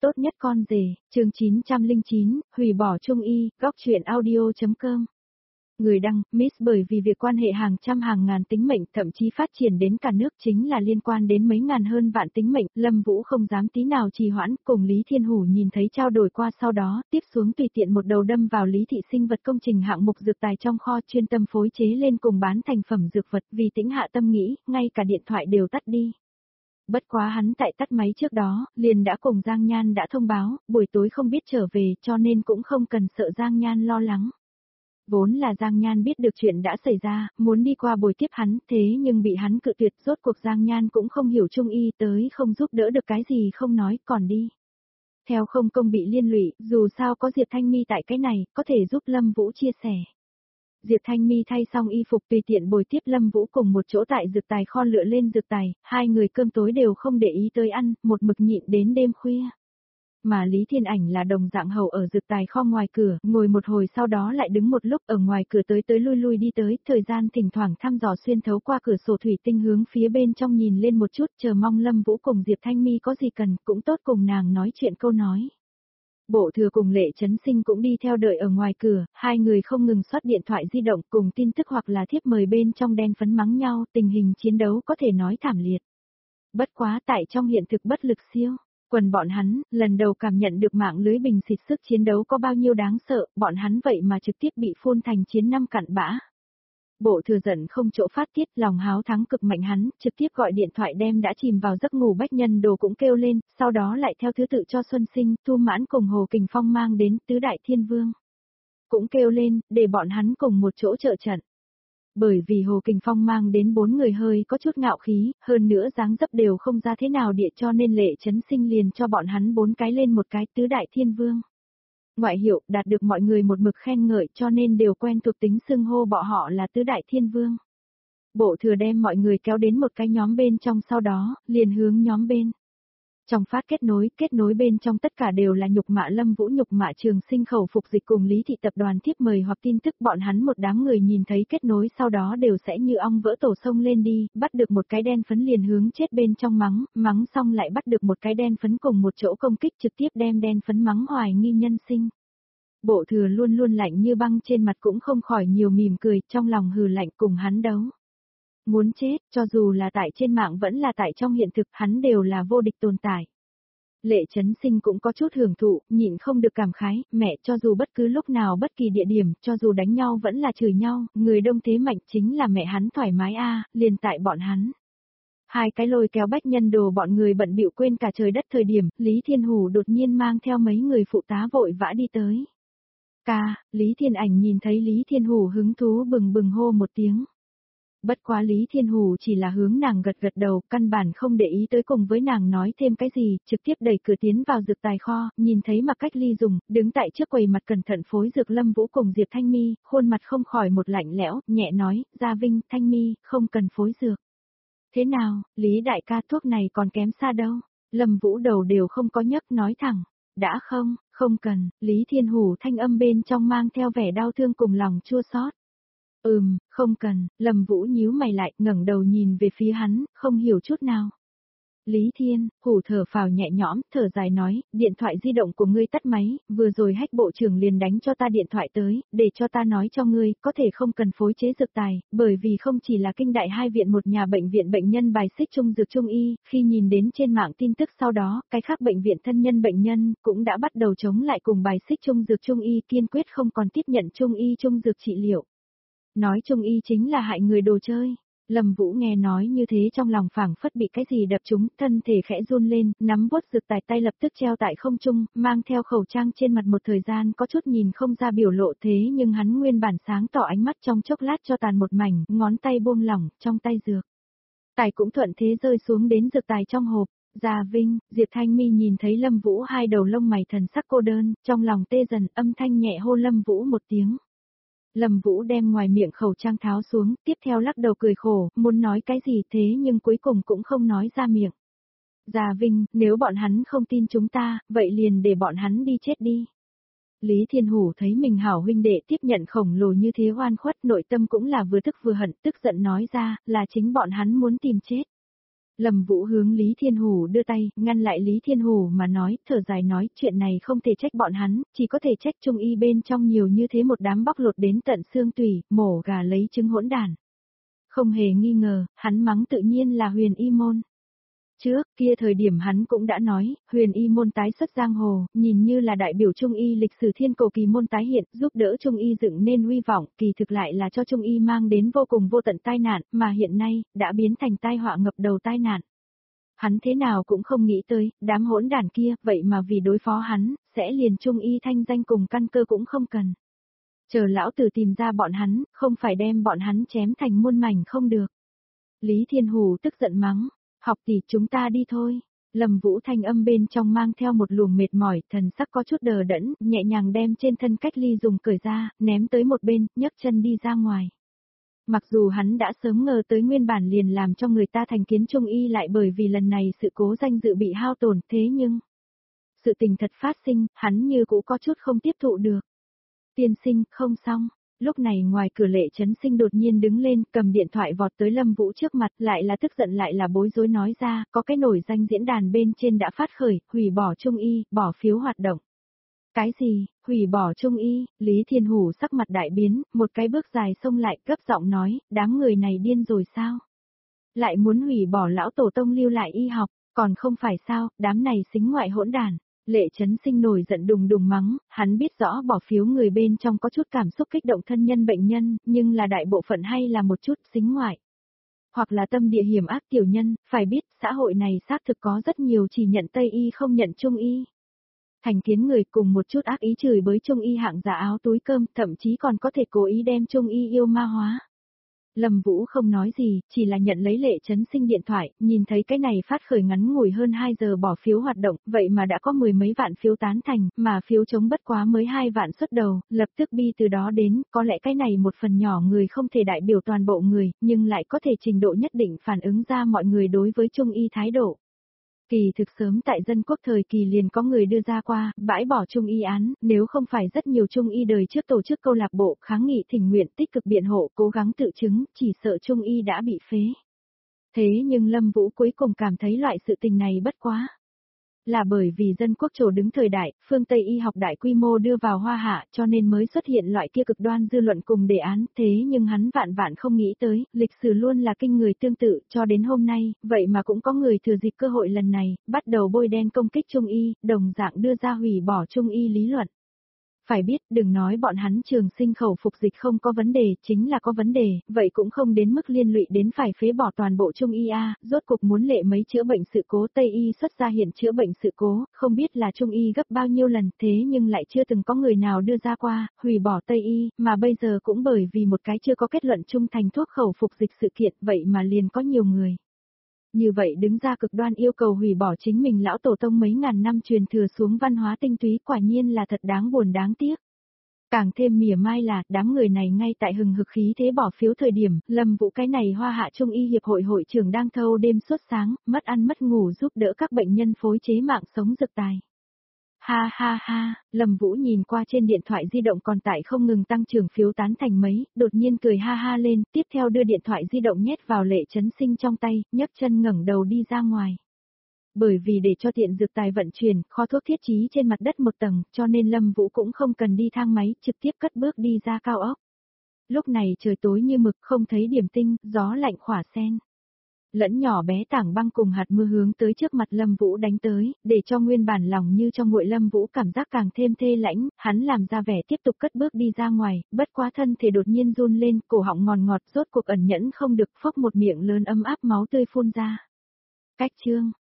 Tốt nhất con rể, chương 909, hủy bỏ trung y, góc truyện audio.com. Người đăng, Miss bởi vì việc quan hệ hàng trăm hàng ngàn tính mệnh thậm chí phát triển đến cả nước chính là liên quan đến mấy ngàn hơn vạn tính mệnh, Lâm Vũ không dám tí nào trì hoãn, cùng Lý Thiên Hủ nhìn thấy trao đổi qua sau đó, tiếp xuống tùy tiện một đầu đâm vào Lý Thị sinh vật công trình hạng mục dược tài trong kho chuyên tâm phối chế lên cùng bán thành phẩm dược vật vì tĩnh hạ tâm nghĩ, ngay cả điện thoại đều tắt đi. Bất quá hắn tại tắt máy trước đó, liền đã cùng Giang Nhan đã thông báo, buổi tối không biết trở về cho nên cũng không cần sợ Giang Nhan lo lắng. Vốn là Giang Nhan biết được chuyện đã xảy ra, muốn đi qua buổi tiếp hắn, thế nhưng bị hắn cự tuyệt, rốt cuộc Giang Nhan cũng không hiểu trung y tới không giúp đỡ được cái gì không nói, còn đi. Theo không công bị liên lụy, dù sao có Diệp Thanh Mi tại cái này, có thể giúp Lâm Vũ chia sẻ. Diệp Thanh Mi thay xong y phục tùy tiện bồi tiếp Lâm Vũ cùng một chỗ tại dược tài kho lựa lên dược tài, hai người cơm tối đều không để ý tới ăn, một mực nhịn đến đêm khuya. Mà Lý Thiên Ảnh là đồng dạng hầu ở dược tài kho ngoài cửa, ngồi một hồi sau đó lại đứng một lúc ở ngoài cửa tới lui lui đi tới, thời gian thỉnh thoảng thăm dò xuyên thấu qua cửa sổ thủy tinh hướng phía bên trong nhìn lên một chút, chờ mong Lâm Vũ cùng Diệp Thanh Mi có gì cần, cũng tốt cùng nàng nói chuyện câu nói. Bộ thừa cùng Lệ Chấn Sinh cũng đi theo đợi ở ngoài cửa, hai người không ngừng soát điện thoại di động cùng tin tức hoặc là thiếp mời bên trong đen phấn mắng nhau, tình hình chiến đấu có thể nói thảm liệt. Bất quá tại trong hiện thực bất lực siêu, quần bọn hắn, lần đầu cảm nhận được mạng lưới bình xịt sức chiến đấu có bao nhiêu đáng sợ, bọn hắn vậy mà trực tiếp bị phun thành chiến năm cặn bã. Bộ thừa giận không chỗ phát tiết, lòng háo thắng cực mạnh hắn, trực tiếp gọi điện thoại đem đã chìm vào giấc ngủ Bách Nhân Đồ cũng kêu lên, sau đó lại theo thứ tự cho Xuân Sinh, Thu Mãn cùng Hồ Kình Phong mang đến Tứ Đại Thiên Vương. Cũng kêu lên, để bọn hắn cùng một chỗ trợ trận. Bởi vì Hồ Kình Phong mang đến 4 người hơi có chút ngạo khí, hơn nữa dáng dấp đều không ra thế nào địa cho nên Lệ Chấn Sinh liền cho bọn hắn 4 cái lên một cái Tứ Đại Thiên Vương. Ngoại hiệu đạt được mọi người một mực khen ngợi cho nên đều quen thuộc tính xưng hô bọn họ là Tứ Đại Thiên Vương. Bộ thừa đem mọi người kéo đến một cái nhóm bên trong sau đó, liền hướng nhóm bên. Trong phát kết nối bên trong tất cả đều là nhục mạ Lâm Vũ nhục mạ Trường Sinh khẩu phục dịch cùng Lý Thị tập đoàn thiếp mời hoặc tin tức bọn hắn một đám người nhìn thấy kết nối sau đó đều sẽ như ong vỡ tổ sông lên đi, bắt được một cái đen phấn liền hướng chết bên trong mắng xong lại bắt được một cái đen phấn cùng một chỗ công kích trực tiếp đem đen phấn mắng hoài nghi nhân sinh. Bộ thừa luôn luôn lạnh như băng trên mặt cũng không khỏi nhiều mỉm cười, trong lòng hừ lạnh cùng hắn đấu. Muốn chết, cho dù là tại trên mạng vẫn là tại trong hiện thực, hắn đều là vô địch tồn tại. Lệ Chấn Sinh cũng có chút hưởng thụ, nhịn không được cảm khái, mẹ cho dù bất cứ lúc nào bất kỳ địa điểm, cho dù đánh nhau vẫn là chửi nhau, người đông thế mạnh chính là mẹ hắn thoải mái a, liền tại bọn hắn. Hai cái lôi kéo Bách Nhân Đồ bọn người bận bịu quên cả trời đất thời điểm, Lý Thiên Hủ đột nhiên mang theo mấy người phụ tá vội vã đi tới. Lý Thiên Ảnh nhìn thấy Lý Thiên Hủ hứng thú bừng bừng hô một tiếng. Bất quá Lý Thiên Hủ chỉ là hướng nàng gật gật đầu, căn bản không để ý tới cùng với nàng nói thêm cái gì, trực tiếp đẩy cửa tiến vào dược tài kho, nhìn thấy Mặc Cách Ly dùng, đứng tại trước quầy mặt cẩn thận phối dược Lâm Vũ cùng Diệp Thanh Mi, khuôn mặt không khỏi một lạnh lẽo, nhẹ nói, Gia Vinh, Thanh Mi, không cần phối dược. Thế nào, Lý đại ca thuốc này còn kém xa đâu, Lâm Vũ đầu đều không có nhấc nói thẳng, đã không cần, Lý Thiên Hủ thanh âm bên trong mang theo vẻ đau thương cùng lòng chua xót. Không cần, Lâm Vũ nhíu mày lại, ngẩng đầu nhìn về phía hắn, không hiểu chút nào. Lý Thiên, Hủ thở phào nhẹ nhõm, thở dài nói, điện thoại di động của ngươi tắt máy, vừa rồi Hách bộ trưởng liền đánh cho ta điện thoại tới, để cho ta nói cho ngươi, có thể không cần phối chế dược tài, bởi vì không chỉ là kinh đại hai viện một nhà bệnh viện bệnh nhân bài xích trung dược trung y, khi nhìn đến trên mạng tin tức sau đó, cái khác bệnh viện thân nhân bệnh nhân, cũng đã bắt đầu chống lại cùng bài xích trung dược trung y kiên quyết không còn tiếp nhận trung y trung dược trị liệu. Nói trung y chính là hại người đồ chơi. Lâm Vũ nghe nói như thế trong lòng phảng phất bị cái gì đập trúng, thân thể khẽ run lên, nắm vuốt dược tài tay lập tức treo tại không trung, mang theo khẩu trang trên mặt một thời gian có chút nhìn không ra biểu lộ thế nhưng hắn nguyên bản sáng tỏ ánh mắt trong chốc lát cho tàn một mảnh, ngón tay buông lỏng, trong tay dược. Tài cũng thuận thế rơi xuống đến dược tài trong hộp. Gia Vinh, Diệp Thanh Mi nhìn thấy Lâm Vũ hai đầu lông mày thần sắc cô đơn, trong lòng tê dần, âm thanh nhẹ hô Lâm Vũ một tiếng. Lâm Vũ đem ngoài miệng khẩu trang tháo xuống, tiếp theo lắc đầu cười khổ, muốn nói cái gì thế nhưng cuối cùng cũng không nói ra miệng. Gia Vinh, nếu bọn hắn không tin chúng ta, vậy liền để bọn hắn đi chết đi. Lý Thiên Hủ thấy mình hảo huynh đệ tiếp nhận khổng lồ như thế oan khuất, nội tâm cũng là vừa tức vừa hận, tức giận nói ra, là chính bọn hắn muốn tìm chết. Lâm Vũ hướng Lý Thiên Hủ đưa tay, ngăn lại Lý Thiên Hủ mà nói, thở dài nói, chuyện này không thể trách bọn hắn, chỉ có thể trách trung y bên trong nhiều như thế một đám bóc lột đến tận xương tủy, mổ gà lấy trứng hỗn đản. Không hề nghi ngờ, hắn mắng tự nhiên là Huyền Y môn. Trước kia thời điểm hắn cũng đã nói, Huyền Y môn tái xuất giang hồ, nhìn như là đại biểu trung y lịch sử thiên cổ kỳ môn tái hiện, giúp đỡ trung y dựng nên huy vọng, kỳ thực lại là cho trung y mang đến vô cùng vô tận tai nạn, mà hiện nay, đã biến thành tai họa ngập đầu tai nạn. Hắn thế nào cũng không nghĩ tới, đám hỗn đản kia, vậy mà vì đối phó hắn, sẽ liền trung y thanh danh cùng căn cơ cũng không cần. Chờ lão tử tìm ra bọn hắn, không phải đem bọn hắn chém thành muôn mảnh không được. Lý Thiên Hủ tức giận mắng, học tỷ chúng ta đi thôi. Lâm Vũ thanh âm bên trong mang theo một luồng mệt mỏi, thần sắc có chút đờ đẫn, nhẹ nhàng đem trên thân cách ly dùng cởi ra, ném tới một bên, nhấc chân đi ra ngoài. Mặc dù hắn đã sớm ngờ tới nguyên bản liền làm cho người ta thành kiến trung y lại bởi vì lần này sự cố danh dự bị hao tổn, thế nhưng sự tình thật phát sinh, hắn như cũng có chút không tiếp thụ được. Tiên sinh, không xong. Lúc này ngoài cửa Lệ Chấn Sinh đột nhiên đứng lên, cầm điện thoại vọt tới Lâm Vũ trước mặt, lại là tức giận lại là bối rối nói ra, có cái nổi danh diễn đàn bên trên đã phát khởi, hủy bỏ trung y, bỏ phiếu hoạt động. Cái gì, hủy bỏ trung y, Lý Thiên Hủ sắc mặt đại biến, một cái bước dài xông lại, gấp giọng nói, đám người này điên rồi sao? Lại muốn hủy bỏ lão tổ tông lưu lại y học, còn không phải sao, đám này xính ngoại hỗn đàn. Lệ Chấn Sinh nổi giận đùng đùng mắng, hắn biết rõ bỏ phiếu người bên trong có chút cảm xúc kích động thân nhân bệnh nhân, nhưng là đại bộ phận hay là một chút xính ngoại. Hoặc là tâm địa hiểm ác tiểu nhân, phải biết xã hội này xác thực có rất nhiều chỉ nhận Tây y không nhận Trung y. Thành kiến người cùng một chút ác ý chửi bới Trung y hạng giả áo túi cơm, thậm chí còn có thể cố ý đem Trung y yêu ma hóa. Lâm Vũ không nói gì, chỉ là nhận lấy Lệ Chấn Sinh điện thoại, nhìn thấy cái này phát khởi ngắn ngủi hơn 2 giờ bỏ phiếu hoạt động, vậy mà đã có 10 mấy vạn phiếu tán thành, mà phiếu chống bất quá mới 2 vạn xuất đầu, lập tức bi từ đó đến, có lẽ cái này một phần nhỏ người không thể đại biểu toàn bộ người, nhưng lại có thể trình độ nhất định phản ứng ra mọi người đối với Trung y thái độ. Kỳ thực sớm tại dân quốc thời kỳ liền có người đưa ra qua, bãi bỏ Trung y án, nếu không phải rất nhiều Trung y đời trước tổ chức câu lạc bộ kháng nghị thỉnh nguyện tích cực biện hộ cố gắng tự chứng, chỉ sợ Trung y đã bị phế. Thế nhưng Lâm Vũ cuối cùng cảm thấy loại sự tình này bất quá. Là bởi vì dân quốc trổ đứng thời đại, phương Tây y học đại quy mô đưa vào Hoa Hạ cho nên mới xuất hiện loại kia cực đoan dư luận cùng đề án, thế nhưng hắn vạn vạn không nghĩ tới, lịch sử luôn là kinh người tương tự, cho đến hôm nay, vậy mà cũng có người thừa dịp cơ hội lần này, bắt đầu bôi đen công kích Trung y, đồng dạng đưa ra hủy bỏ Trung y lý luận. Phải biết, đừng nói bọn hắn trường sinh khẩu phục dịch không có vấn đề, chính là có vấn đề, vậy cũng không đến mức liên lụy đến phải phế bỏ toàn bộ Trung y a, rốt cục muốn lệ mấy chữa bệnh sự cố Tây y xuất ra hiện chữa bệnh sự cố, không biết là Trung y gấp bao nhiêu lần, thế nhưng lại chưa từng có người nào đưa ra qua, hủy bỏ Tây y, mà bây giờ cũng bởi vì một cái chưa có kết luận trung thành thuốc khẩu phục dịch sự kiện, vậy mà liền có nhiều người. Như vậy đứng ra cực đoan yêu cầu hủy bỏ chính mình lão tổ tông mấy ngàn năm truyền thừa xuống văn hóa tinh túy quả nhiên là thật đáng buồn đáng tiếc. Càng thêm mỉa mai là, đám người này ngay tại hừng hực khí thế bỏ phiếu thời điểm, Lâm Vũ cái này Hoa Hạ Trung y hiệp hội hội trưởng đang thâu đêm suốt sáng, mất ăn mất ngủ giúp đỡ các bệnh nhân phối chế mạng sống dược tài. Ha ha ha, Lâm Vũ nhìn qua trên điện thoại di động còn tại không ngừng tăng trưởng phiếu tán thành mấy, đột nhiên cười ha ha lên, tiếp theo đưa điện thoại di động nhét vào Lệ Chấn Sinh trong tay, nhấc chân ngẩng đầu đi ra ngoài. Bởi vì để cho tiện dược tài vận chuyển, kho thuốc thiết trí trên mặt đất một tầng, cho nên Lâm Vũ cũng không cần đi thang máy, trực tiếp cất bước đi ra cao ốc. Lúc này trời tối như mực không thấy điểm tinh, gió lạnh khỏa sen. Lẫn nhỏ bé tảng băng cùng hạt mưa hướng tới trước mặt Lâm Vũ đánh tới, để cho nguyên bản lòng như trong nguội Lâm Vũ cảm giác càng thêm thê lãnh, hắn làm ra vẻ tiếp tục cất bước đi ra ngoài, bất quá thân thể đột nhiên run lên, cổ họng ngọt ngọt rốt cuộc ẩn nhẫn không được, phốc một miệng lớn ấm áp máu tươi phun ra. Cách chương